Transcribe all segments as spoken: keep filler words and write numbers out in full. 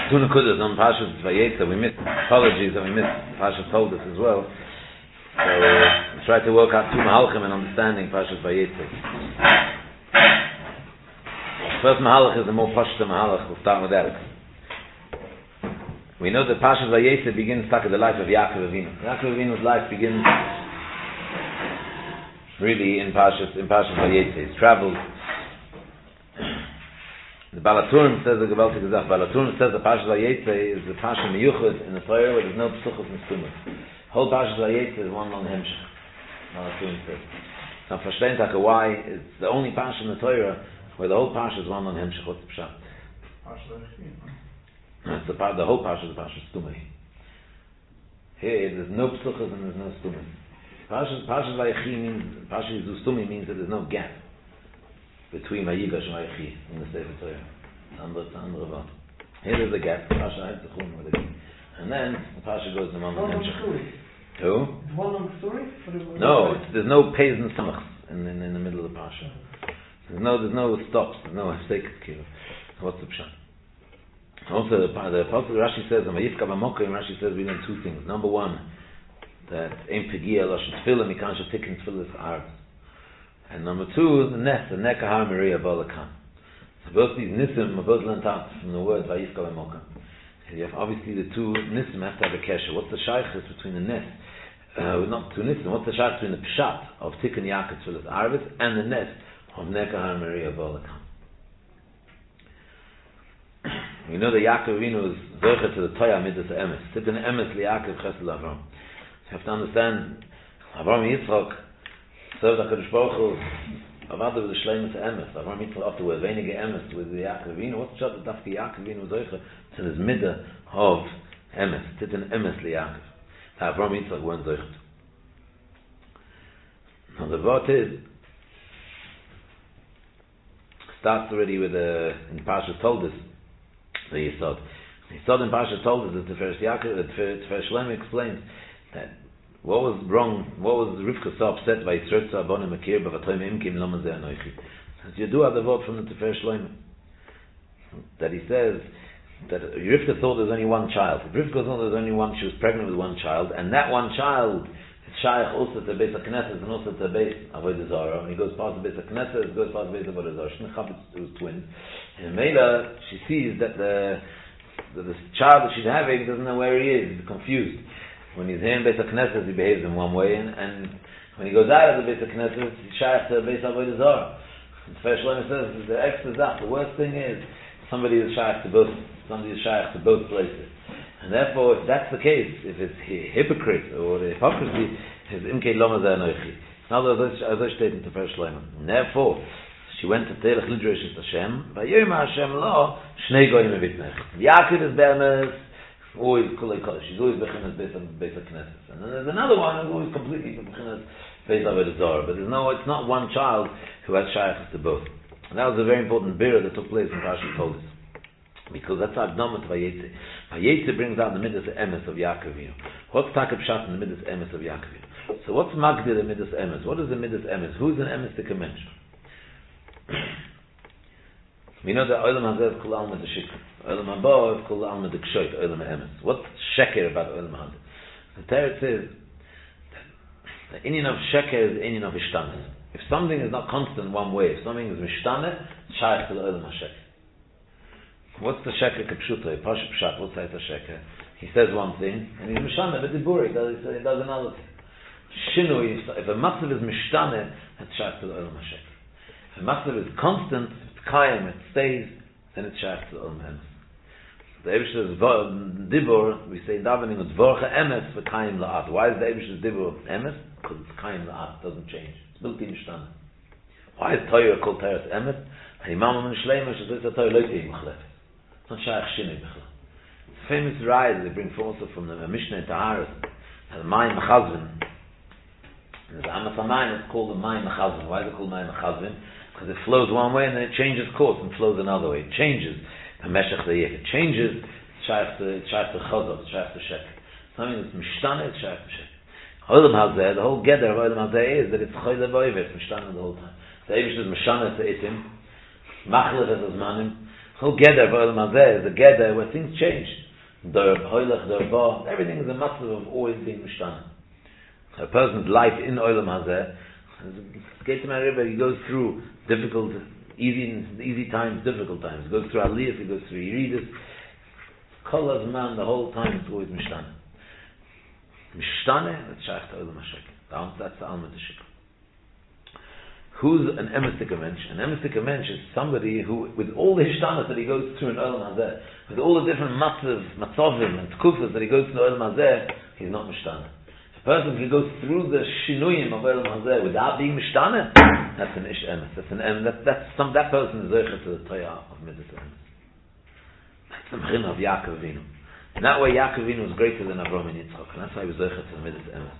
Two Nakudas on Parshas Vayetze. We missed, apologies that we missed, Parshas told us as well. So uh, we try to work out two Mahalchim and understanding Parshas Vayetze. First Mahalach is the more Pashta Mahalach. We'll start with that. We know that Parshas Vayetze begins back at the life of Yaakov Avinu. Yaakov Avinu's life begins really in Parshas in Parshas Vayetze. He's traveled. The Balaturim says the Gewaltig Gezach. Balaturim says the Parshas Vayetze is the Parsha Miyuchad in the Torah where there's no Psuchos and Stumas. Whole Parshas Vayetze is one long Hemshech. Balaturim says. Now, verstehen Taka why it's the only Parsha in the Torah where the whole Parsha is one long Hemshech. What's the Pshat? It's the part. The whole Parsha is the Parsha Stumai. Here there's no Psuchos and there's no Stumas. Parshas Parshas Vayechi means Parshas Yizustumi means that there's no gap between Vayigash and Vayechi in the Sefer Torah. Here is the gap. Parshas Hatzachun, and then the Parsha goes to Mamon Hemshech. Who? It's one long story. No, it's, there's no Pez and Samach in, in in the middle of the Parsha. There's no there's no stops. There's no Hafsek. What's the pshat? Also, the the Apostle Rashi says, "Vayifka b'mokim." Rashi says we learn two things. Number one, that Ein Pegia Lashon Tefillah Mikan Shatikin Tefillah Art. And number two, the Nes, the Nekahar Maria Balakan. So both these Nisim are both learned out from the word Vayifka b'mokim. You have obviously the two Nisim have to have a kesher. What's the shaykhis between the Nes? Uh, not two Nisim. What's the shaykhis between the Pshat of Tikkun Yaakov Tefillah Arvis and the Nes of Nekahar Maria Balakan? We know that Yaakov Avinu is zocher to the Toya Midas Emes. Tikkun Emes liYaakov Chesed Avram. You have to understand, Avram Yitzchak served HaKadosh Baruch Hu Avada with the Shleimus Emes. Avram Yitzchak afterwards Veinige Emes with the Yaakov Avinu. What's the shot that after Yaakov Avinu zocher to this midah of Emes? Tikkun Emes liYaakov. Avram Yitzchak weren't zocher. Now the word is starts already with the in Parshas told us. The Yisod. Yisod in Parsha told us that the first Yaakov, the first Shlomo explains that what was wrong, what was Rivka so upset by Yisroel Abonim Akir B'Vatoim Imkim Lama Zeh Anoichi. As you do have the word from the Tifer Shlomo that he says that Rivka thought there was only one child. Rivka thought there was only one. She was pregnant with one child, and that one child is shaykh also to Beis HaKnesses and also to Beis Avodah Zarah. When he goes past the Beis HaKnesses, he goes past the Beis Avodah Zarah. Shnei Chavetz, it was twins. And Mela, she sees that the, that the child that she's having doesn't know where he is. He's confused. When he's here in Beis HaKnesses, he behaves in one way, and, and when he goes out of the Beis HaKnesses, he's shaykh to Beis Avodah Zarah. The first Shlomo says the extra zach. The worst thing is somebody is shaykh to both. Somebody is shaykh to both places. And therefore, if that's the case, if it's hypocrite or the hypocrisy, it's imkei lama zeh anoichi. Now, as I stated in the first Shlomo. And therefore, she went to Telech Lidrosh es Hashem. Vayirma Hashem lo shnei goyim evitnech. Yaakov is be'emes, always kulei kodesh. She's always bechinas Beis HaKnesses. And then there's another one who's always completely bechinas Beis Avodah Zarah. But there's no, it's not one child who has shaykhs to both. And that was a very important birah that took place in Parashat Toldus. Because that's our Agdama to Vayetze. Vayetze brings out the Midas Emes of Yaakov Avinu. What's Takab Shat in the Midas Emes of Yaakov Avinu? So what's Magdir the Midas Emes? What is the Midas Emes? Who's an Emes to commence? We know that Olam Hazeh is Kol Alma de Shikr. Olam Haba is Kol Alma de Kshoit. Olam Emes. What's Sheker about Olam Hazeh? The Torah says that the Inyan of Sheker is the Inyan of Ishtanes. If something is not constant one way, if something is Mishtane, it's Shaykh to the Olam HaSheker. What's the Sheker Kepshuta? Pasha Pshat, what's that Sheker? He says one thing, and he's Mishtane, but Diburi, he does another thing. Shinui, if a Matzav is Mishtane, it's Shaykh to the Olam HaSheker. If a Matzav is constant, it's Kayim, it stays, then it's Shaykh to the Olam HaSheker. The Eibishter's Dibur, we say davening with Dvorcha Emes for Kayim La'at. Why is the Eibishter's Dibur Emes? Because it's Kayim La'at, it doesn't change. It's built in Mishtane. Why is Torah called Torah Emes? And Imam Amun Shleimer, she says that Torah Loitei Mechlef. It's not Shaykh Shinei Bechla. Famous rise they bring also from the Mishnah Taharis, and the Mayim Mechazvin. The Amas HaMayim is called the Mayim Mechazvin. Why is it called Mayim Mechazvin? Because it flows one way and then it changes course and flows another way. It changes the Meshach Dayek. It changes, it's Shaykh to Chazot, it's Shaykh to Shek. Something that's Mishtane, it's Shaykh to Shek. Olam Hazeh, the whole gather of Olam Hazeh is that it's Choyle Voivet, it's Mishtane the whole time. The Eivish is Mishane to Itim, Machlef as Azmanim. whole Geder of Olam Hazeh is a Geder where things change. Der Hoylech, der Ba, everything is a matter of always being Mishtana. A person's life in Olam Hazeh, Gateman River, he goes through difficult, easy, easy times, difficult times. He goes through Aliyah, he goes through Yeridus. Kol man, the whole time it's always Mishtana. Mishtana, that's Shaykh to Olam HaShek. That's the Alma Shik. Who's an emestik mensch? An emestik mensch is somebody who, with all the hishtanas that he goes through in Olam Hazeh, with all the different matzav, matzavim and tkufas that he goes through in Olam Hazeh, he's not mishtana. If a person who goes through the shinuyim of Olam Hazeh without being mishtana, that's an ish emes. That's an em. That, that's some. That person is zeicher to the Torah of midas emes. That's the mechin of Yaakov Avinu. In that way, Yaakov Avinu was greater than Avraham and Yitzchak, and that's why he was zeicher to the midas emes.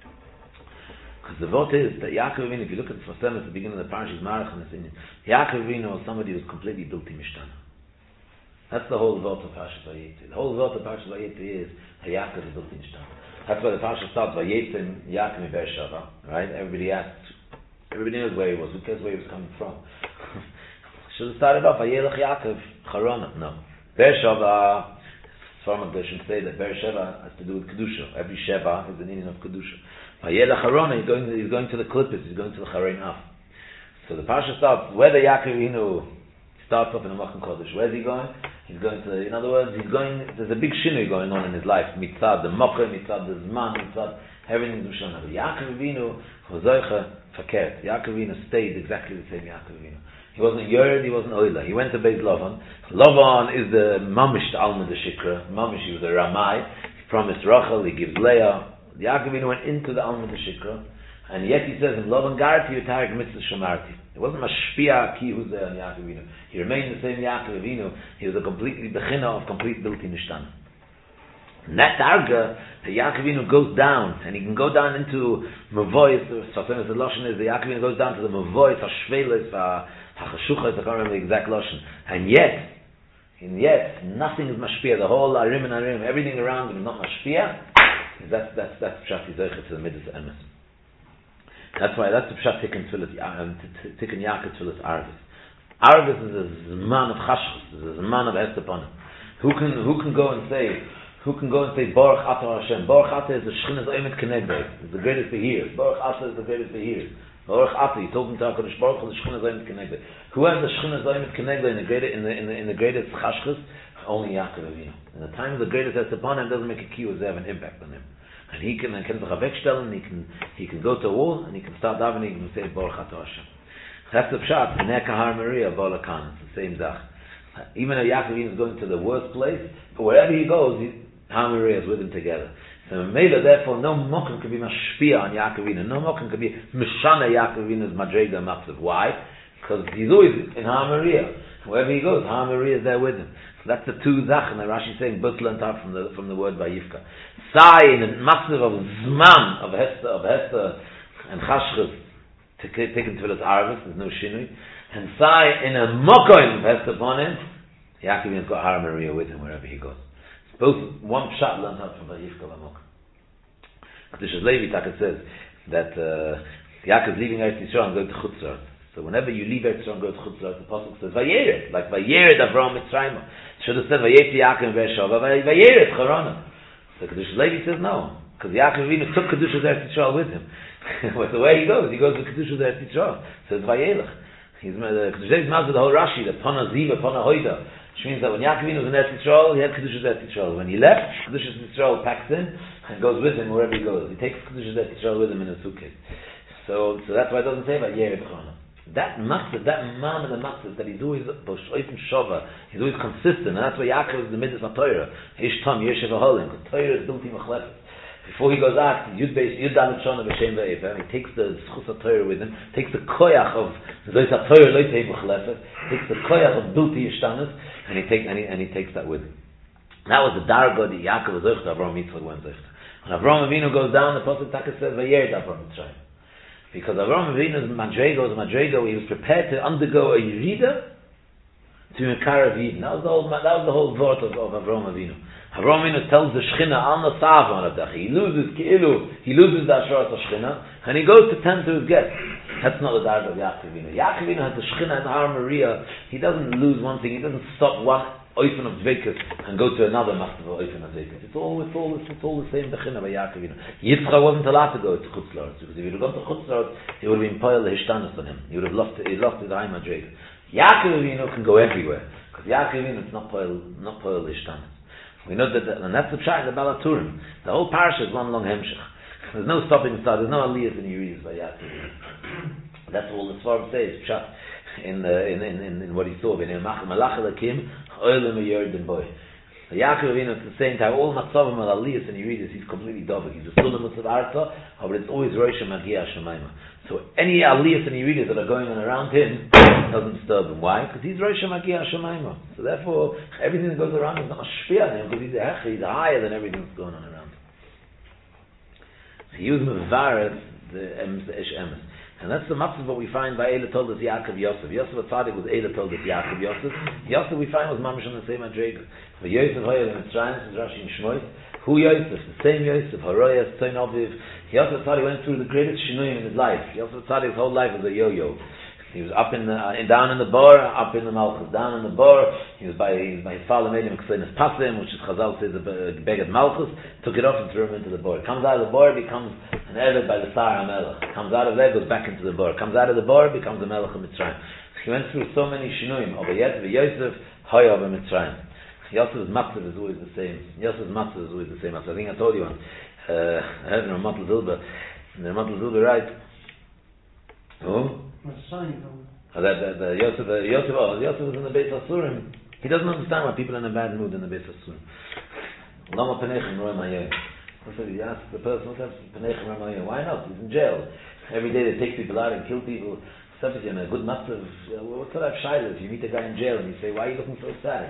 Because the vote is that Yaakov Avinu, if you look at the Fasem at the beginning of the parashah, is Marach and Nesinyin. Yaakov Avinu was somebody who was completely built in Mishtana. That's the whole vote of Parashas Vayetze. The whole vote of Parashas Vayetze is that Yaakov is built in Mishtana. That's why the parashah starts Vayetze Yaakov in Beersheva, right? Everybody asks, everybody knows where he was. Who cares where he was coming from? Should have started off Vayelech Yaakov Charona. No. Beersheva. Some of them should say that Beersheva has to do with Kedusha. Every Sheva is the meaning of Kedusha. Vayelech Harona, he's going, he's going to the Klippus, he's going to the Charein Af. So the Parsha starts, where the Yaakov Avinu starts off in the Machan Kodesh, where's he going? He's going to, in other words, he's going, there's a big shinui going on in his life. Mitzad, the Mocha, Mitzad, the Zman, Mitzad, everything's Mishana. Yaakov Avinu, Hozoicha, Fakert. Yaakov Avinu stayed exactly the same Yaakov Avinu. He wasn't Yered, he wasn't Oila. He went to Beis Lavan. Lavan is the Mamish Alma de Shikra. Mamish, he was a Ramai. He promised Rachel, he gives Leah. Yaakov Avinu went into the Alma de Shikra, and yet he says, in Lavan Garti, Yutarik Mitzvah Shamarti. It wasn't Mashpia Ki who's there on Yaakov Avinu. He remained the same Yaakov Avinu. He was a completely Bechina of complete built-in Nishtan. And that Darga, the Yaakov Avinu goes down, and he can go down into Mavois, Satem the Lashon is, the Yaakov Avinu goes down to the Mavois, Hashvelis, Hachashuchas, I can't remember the exact Lashon. And yet, and yet, nothing is Mashpia. The whole Arim and Arim, everything around him is not Mashpia. That's that's that's Pshat Yizaycha to the Midas Emes. That's why that's the Pshat Tikkun Tfilas Tikkun Yaakov Tfilas Arvis. Arvis is a Zman of Chashchus, is a Zman of Hesteponim. Who can who can go and say who can go and say Baruch Atah Hashem? Baruch Atah is the Shechina's Oimet Kenegdei. It's the greatest Behir. Baruch Atah is the greatest Behir. Baruch Atah, he's talking to HaKadosh Baruch Hu, the Shechina's Oimet Kenegdei. Who has the Shechina's Oimet Kenegdei in the greatest in the in the in the greatest Chashchus? Only Yaakov Avinu. In the time of the greatest Hesteponim, doesn't make a kiyuz, they have an impact on him. And he can and can sich wegstellen, he can he can go to a wall and he can start davening and say Baruch Atah Hashem. That's the pshat. Neka Har Maria Balakan. It's the same zach. Even though Yaakov is going to the worst place, but wherever he goes, he, Har Maria is with him together. So Mela, therefore, no mokum can be mashpia on Yaakov. No mokum can be mishana Yaakovinu's madrega matzav. Why? Because he's always in Har Maria. Wherever he goes, Har Maria is there with him. So that's the two zach, and the Rashi is saying butla and tar from the from the word Vayivka. Sai in a massive of zman of Hester of Hester and Chashchus taken to Tfilas Arvis, there's no shinui, and Sai in a mokoim of Hester upon him. Yaakov has got Har Maria with him wherever he goes. It's both one pshat learned out from Vayivka Lamok. Kedushas Levi Taka says that uh, Yaakov is leaving Eretz Yisrael and going to Chutzar. So whenever you leave Eretz Yisrael and go to Chutzar, the pasuk says Vayered, like Vayered Avram Mitzrayim. It should have said Vayetzi Yaakov Beersheva, Vayered Charana. So Kedushas Levi says no, because Yaakov Avinu took Kedushas Eretz Yisrael with him. But the way he goes, he goes with Kedushas Eretz Yisrael. So it's Vayelech. He's the Kedushas Levi is the whole Rashi, the Pana Ziva, Pana Hoida, which means that when Yaakov Avinu was in Eretz Yisrael, he had Kedushas Eretz Yisrael. When he left, Kedushas Yisrael packs in and goes with him wherever he goes. He takes Kedushas Eretz Yisrael with him in a suitcase. So, so that's why it doesn't say Vayered Charana. That matzah, that man of the matzah, that he's always open shova, he's always consistent, and that's why Yaakov is the midas of Torah. Ish tam yeshiv aholim, because Torah is built in machlefet. Before he goes out, Yud Beis Yud Dalet Shana B'Shem Ve'ever, he takes the schus of Torah with him, takes the koyach of Zois HaTorah Lo Yitei Machlefet, takes the koyach of Bilti Yishtanis, and he takes and he, and he takes that with him. That was the darga that Yaakov was zocht, Avraham Yitzchak went zocht. When Avraham Avinu goes down, the Pasuk Taka says Vayered Avraham Mitzrayim. Because Avraham Avinu's madrego was madrego, he was prepared to undergo a yirida to Mekarav Yidin. That was the whole that was the whole thought of, of Avraham Avinu. Avraham Avinu tells the Shechina al nasav on He loses ki'ilu, he loses the asharat of Shechina, and he goes to tend to his guests. That's not the dark of Yaakov Avinu. Yaakov Avinu has the Shechina and Har Maria. He doesn't lose one thing. He doesn't stop one oifen of Dvekas and go to another master of oifen of Dvekas. It's all, it's all, it's all the same Bechina by Yaakov Avinu. Yitzchak wasn't allowed to go to Chutz La'aretz, because if he would have gone to Chutz La'aretz, he would have been poil the Hishtanis on him. He would have lost, he lost his Haim Adrega. Yaakov Avinu can go everywhere, because Yaakov Avinu is not poil, not poil the Hishtanis. We know that, and that's the pshat in the Balaturim. The whole parasha is one long hemshech. There's no stopping start. There's no aliyahs in Yeriz by Yaakov. That's all the Svarim says. Pshat in, uh, in, in, in in what he saw. Malach Elakim Oilem Yerden Boy. Yaakov Avinu at the same time, all matzavim and aliyahs in Yeriz, he's completely dovek. He's a sulam of arta, but it's always Rosh Magia Shemaima. So any aliyahs and Yeriz that are going on around him doesn't disturb him. Why? Because he's Rosh Magia Shemaima. So therefore, everything that goes around is not a shpia on him, because he's a hech, he's higher than everything that's going on around him. So he was mevaret the emes the ish emes. And that's the matzah what we find by Eila told us Yaakov Yosef. Yosef Atzadik was Eila told us Yaakov Yosef. Yosef we find was mamish on the same adrega. For Yosef Hoyer in Mitzrayim, this is Rashi in Shmois. Who Yosef? The same Yosef, Haroyas, Toin Aviv. Yosef Atzadik went through the greatest shinuyim in his life. Yosef Atzadik's whole life was a yo-yo. He was up in the, uh, down in the bar, up in the Malchus, down in the bar. He was by, he was by his father made him Kseinas Pasim, which is Chazal says a beged Malchus, took it off and threw him into the bar. Comes out of the bar, becomes an Eved by the Sar HaMelech. Comes out of there, goes back into the bar. Comes out of the bar, becomes a Melech of Mitzrayim. He went through so many shinuyim. Over Yetz v'Yosef, Hoya of Mitzrayim. Yosef's matzah is always the same. Yosef's matzah is always the same. I think I told you once. Uh, I heard in Ramat Zilber. In Ramat Zilber, right? Oh? Oh, that, that, that Yosef, uh, Yosef, oh, Yosef was in the Beis Hasurim. He doesn't understand why people are in a bad mood in the Beis Hasurim. Lama Penechem Roy Mayeh. He asked the person, what's that Penechem Roy Mayeh? Why not? He's in jail. Every day they take people out and kill people. Except in a good matzah. Uh, what's that of Shaila? If you meet a guy in jail and you say, why are you looking so sad?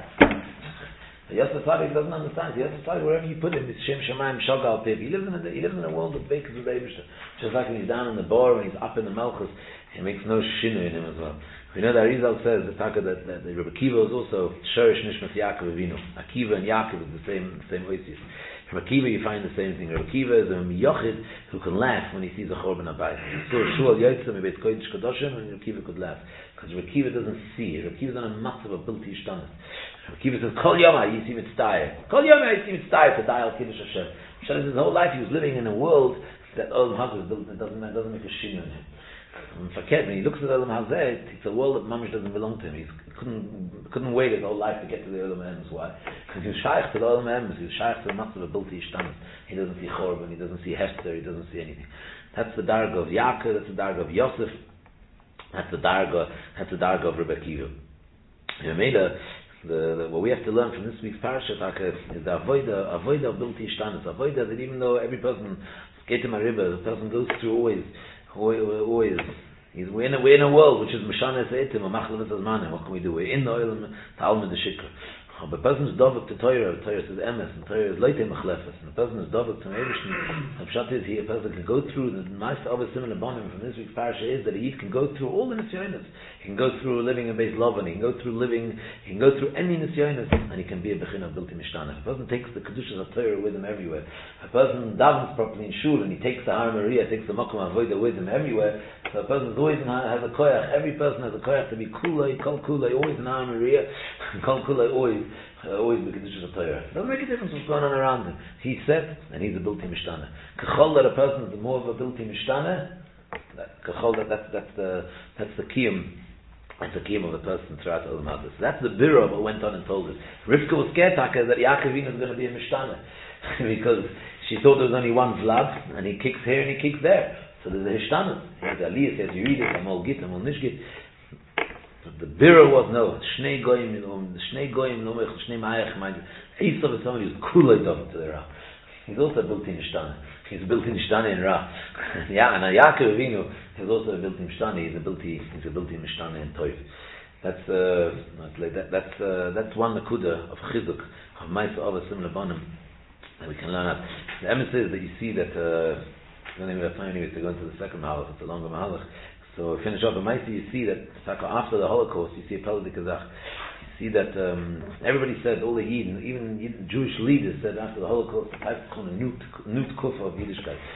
Yosef Tzadik doesn't understand. Yosef Tzadik, wherever you put him, is Shem Shemaim Shogal Piv. He lives in a he lives in a world of bakers with Eibishter. Just like when he's down in the bar, when he's up in the Malchus, he makes no shinu in him as well. We know that Arizal says the Taka that, that, that Rabbi Akiva is also Sherish Nishmas Yaakov Avinu. Akiva and Yaakov is the same the same oasis. From Akiva you find the same thing. Rabbi Akiva is a miyochid who can laugh when he sees a chorban abayis. So Shul Yotzim Beit Kodesh Kadoshim, and Rabbi Akiva could laugh because Rabbi Akiva doesn't see. Rabbi Akiva is on a massive ability ishtanas. Rabbi Akiva says Kol Yoma Yisim Mitztayir. Kol Yoma Yisim Mitztayir to die al Kiddush Hashem. Hashem his whole life he was living in a world that Olam Hazeh built. It doesn't that doesn't make a shin on him. When he looks at Olam Hazeh, it's a world that mamish doesn't belong to him. He couldn't couldn't wait his whole life to get to the Olam Emes. Why? Because he's shaykh to the Olam Emes. He's shaykh to the matzah of ability ishtanas. He doesn't see chorban. He doesn't see hester. He doesn't see anything. That's the darga of Yaakov. That's the darga of Yosef. That's the darga. That's the darga of Rebbe Akiva. The, the, what we have to learn from this week's parasha is the avoida avoida of ability ishtanas. Avoida that even though every person get him a riba, the person goes through always. Always, he's, we're, in a, we're in a world which is Meshana Seitim, Machlavet Azmanim. What can we do? We're in the oil Talmud the Shikra. But the person is dovek to Torah, Torah says emes, and Torah is leite machlefes. And the person is dovek to Meirishim. The pshat is he, a person can go through the most of a similar bonim from this week's parasha is that he can go through all the nisyonis. He can go through living in Beis Lovan. He can go through living. He can go through any nisyonis, and he can be a bechin of bilti mishtana. If a person takes the kedushas of Torah with him everywhere, a person davens properly in shul, and he takes the Har Maria, takes the makom avoda with him everywhere. So a person always has a koyach. Every person has a koyach to be kulay, kol kulay, always in Har Maria, kol kulay, always. Uh, always be Kedusha of Torah. It doesn't make a difference what's going on around him. He's set, and he's a Bilti Mishtana. Kachol that a person is more of a Bilti Mishtana, Kachol that that's, that's the that's the kiyum, that's the kiyum of the person throughout Olam Hazeh. So that's the biro what went on and told us. Rivka was scared that Yaakov Avinu is going to be a Mishtana because she thought there was only one Vlad, and he kicks here and he kicks there. So there's a Hishtana. He has Aliyah, says you read it, Amol Git, Amol Nishgit. The biro was no Shnei Goyim, Shnei Goyim, no Shnei Ma'ayach. Esav is somebody who's kulay dovek to the Ra. He's also built in Ishtana. He's built in Ishtana in Ra. Yeah, and Yaakov Avinu is also a built in Ishtana. He's a built in he's a built in Ishtana in Toiv. That's uh, that, that's uh, that's one nakuda of chizuk of Ma'aseh of a similar bonim that we can learn out. The emes is that you see that. Uh, I don't even have time anyway to go into the second mahalach. It's a longer mahalach. So finish off the Maisi, you see that after the Holocaust, you see a Peled Kazakh. You see that um, everybody said, all the Yidden, even Jewish leaders said after the Holocaust, the type of nut kufah of Yiddishkeit.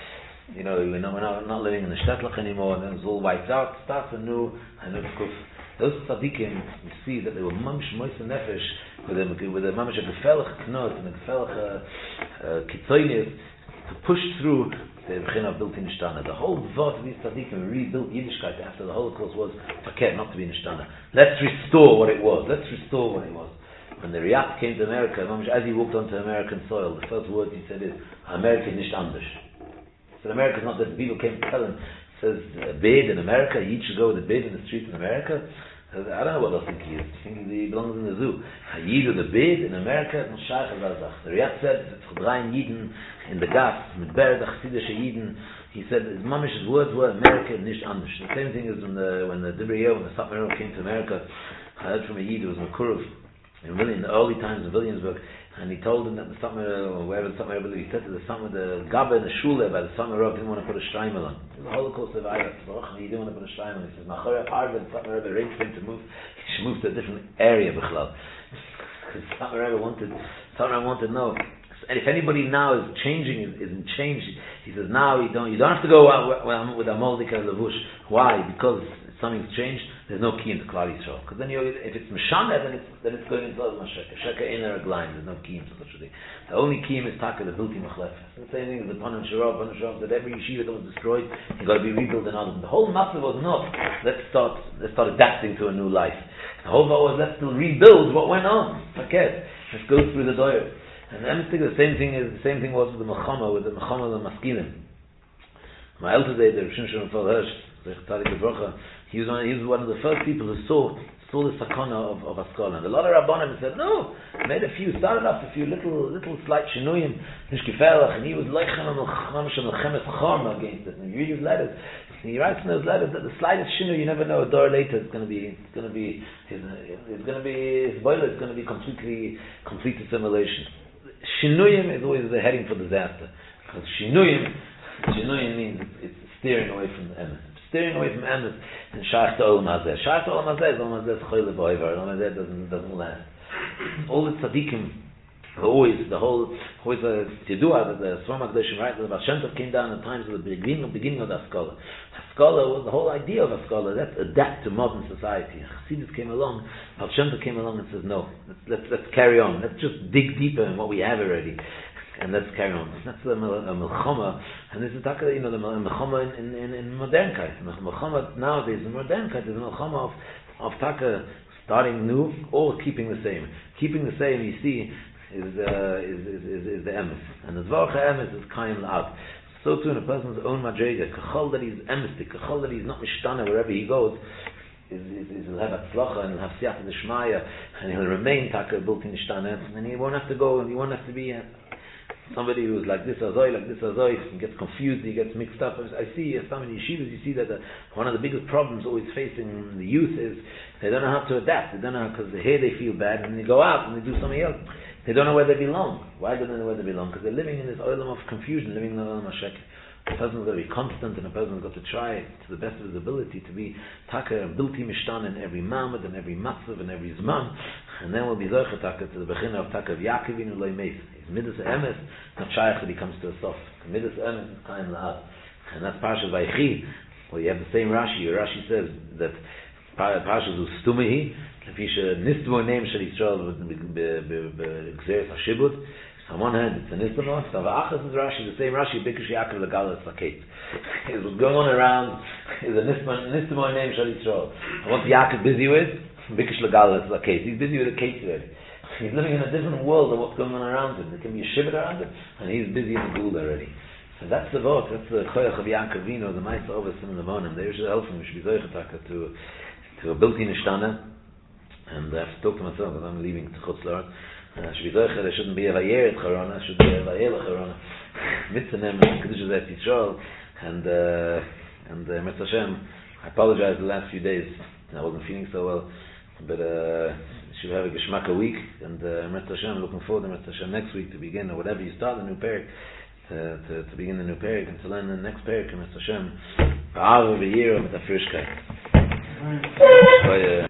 you know, we're not, we're not, not living in the Shtetlach anymore, and then it's all wiped out, starts a new, and of course, those tzaddikim, you see that they were mamish moist nefesh, with a, with a mamish a gefelach knot, and a gefelach uh, kitzoynis, to push through the Bechina of built in Nishtana. The whole vod of these tzaddikim rebuilt Yiddishkeit after the Holocaust was, okay, not to be Nishtana. Let's restore what it was, let's restore what it was. When the Riyadh came to America, as he walked onto American soil, the first words he said is, America is nicht anders. He said, America is not that. People came to tell him, he says, a bed in America, you should go with a bed in the street in America. Says, I don't know what else think he is. I think he belongs in the zoo. A Yid with a bed in America, no shaykh al-Barzach. The Riyadh said, it's Chudrein Yidden in the gas, mit Bered Achsidische Yidden. He said, his mamish's words were, America is nicht anders. The same thing as when the, when the Dibriyo, when the Satmar came to America, I heard from a Yid who was Makurov, in, in the early times of Williamsburg, and he told him that the summer, or wherever the summer, he said to the summer, the Gabba in the Shule by the summer Rav didn't want to put a Shreimel on. It was a Holocaust of Ira, he didn't want to put a Shreimel on. He says, Machor Arba, the summer Rav arranged for him to move, he should move to a different area, Bichlal. Because summer Rav wanted, summer Rav wanted, no. And if anybody now is changing, is, isn't changed, he says, now you don't, you don't have to go with a Moldika Lavush. Why? Because something's changed, there's no key into Klal Yisrael. Because then you, if it's Meshana, then it's then it's going into the Masheka. Sheka in a line, there's no key into such a thing. The only key is Taka, the Bilti Machlef. The same thing as the Panim Shirov, Panim Shirov, that every yeshiva that was destroyed, you got to be rebuilt in Adam. The whole matter was not, let's start, let's start adapting to a new life. The whole thought was, let's still rebuild what went on. Okay, let's go through the Doyer. And then the same thing is, the same thing was with the Mechama, with the Mechama of the Maskilim. My elder day, the Rosh Hashanah Fal Hirsch, he was, one, he was one of the first people who saw saw the sakana of, of Askola. And a lot of Rabbanim said, no, made a few, started off a few little little slight shinuyim, and he was leichem against it. And you read his letters, he writes in those letters that the slightest shinu, you never know, a door later it's going to be, it's going to be, it's going to be, his boiler is going to be completely, complete assimilation. Shinuyim is always the heading for disaster. Because shinuyim, shinuyim means it's, it's steering away from the emes. Steering away from emes and shaykh to olam hazeh. Shaykh to olam hazeh is olam hazeh is choyle b'oiver. Olam hazeh doesn't, doesn't last. All the tzaddikim, always, the whole, always the Yidua, that the Swarm HaKadoshim, right, the Baal Shem Tov came down in times of the beginning, beginning of the Haskalah. Haskalah was the whole idea of Haskalah. Let's adapt to modern society. Chassidus came along, Baal Shem Tov came along and says, no, let's, let's, let's carry on. Let's just dig deeper in what we have already. And let's carry on. That's the Melchama, and this is you know the Melchama in in in Modernkeit. Melchama nowadays in Modernkeit is a Melchama of of Taka starting new or keeping the same. Keeping the same, you see, is uh, is, is is is the emes, and the Zvarcha emes is kaim la'at. So too in a person's own madrega, kachol that he's emestic, kachol that he's not mishtana wherever he goes. Is, is, is he'll have atzlacha and he'll have siyata d'shmaya and he'll remain Taka built in nishtana, and he won't have to go and he won't have to be. Uh, Somebody who's like this azoi, like this azoi, he gets confused, he gets mixed up. I see some in yeshivas, you see that the, one of the biggest problems always facing the youth is they don't know how to adapt. They don't know because here they feel bad, and they go out and they do something else. They don't know where they belong. Why don't they know where they belong? Because they're living in this oilam of confusion, living in the oilam of shek. A person's got to be constant, and a person's got to try to the best of his ability to be taka and bilti mishtan in every mamad and every matzav and every zman, and then we'll be zoche taka to the bechina of taka of Yaakovinu loy meis. His midas emes not shaykh that he comes to a sof. Midas emes is kain la'at, and that's Parshas Vayechi, where you have the same Rashi. Rashi says that Parshas Ustumehi, lefisha nistmo name shel Yisrael b'gzeres hashibud. On one hand, it's an Islamah. So Achas is Rashi, the same Rashi, Bikush Yaakov Legalas Lakate. It was going on around, is a Nistamah name Shal Yisrael. And what's Yaakov busy with? Bikush Legalas Lakate. He's busy with a case already. He's living in a different world of what's going on around him. There can be a Shibud around him, and he's busy in the Gul already. So that's the vote, that's the Koyach of Yaakov Vino, the Maisa over Sim and Levonim. They should help him, we should be Zoichataka to, to a built-in Ishtana. And I have to talk to myself because I'm leaving to Chutz La'aretz. Uh, should be there shouldn't be a vayer at Charona, should be a vayer at Charona. Mitzanem, Kedusha Zet Yisrael, and uh, and uh, Mitzvah Hashem. I apologize the last few days. I wasn't feeling so well, but uh, should have a Geshmaka week, and uh, Mitzvah Hashem, looking forward to Mitzvah Hashem next week to begin, or whatever you start the new period, to, to, to begin the new period, and to learn the next period, Mitzvah Hashem, Ba'ar of a year of Metafrishkeit.